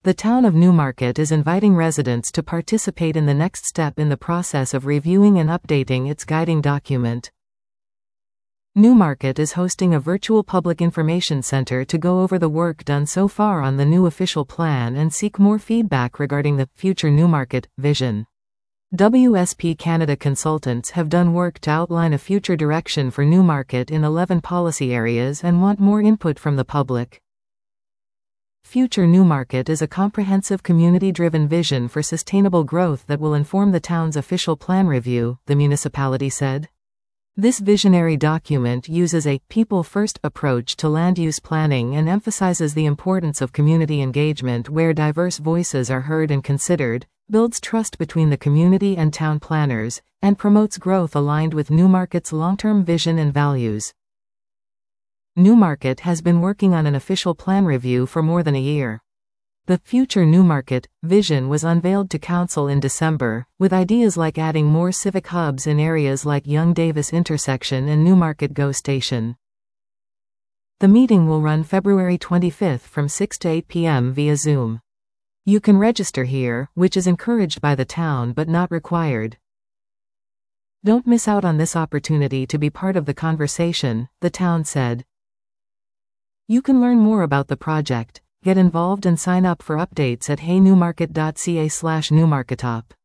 The town of Newmarket is inviting residents to participate in the next step in the process of reviewing and updating its guiding document. Newmarket is hosting a virtual public information center to go over the work done so far on the new official plan and seek more feedback regarding the future Newmarket vision. WSP Canada consultants have done work to outline a future direction for Newmarket in 11 policy areas and want more input from the public. Future Newmarket is a comprehensive community-driven vision for sustainable growth that will inform the town's official plan review, the municipality said. This visionary document uses a people-first approach to land use planning and emphasizes the importance of community engagement where diverse voices are heard and considered, builds trust between the community and town planners, and promotes growth aligned with Newmarket's long-term vision and values. Newmarket has been working on an official plan review for more than a year. The future Newmarket vision was unveiled to Council in December, with ideas like adding more civic hubs in areas like Yonge-Davis intersection and Newmarket GO station. The meeting will run February 25 from 6 to 8 p.m. via Zoom. You can register here, which is encouraged by the town but not required. Don't miss out on this opportunity to be part of the conversation, the town said. You can learn more about the project, get involved and sign up for updates at heynewmarket.ca/newmarketop.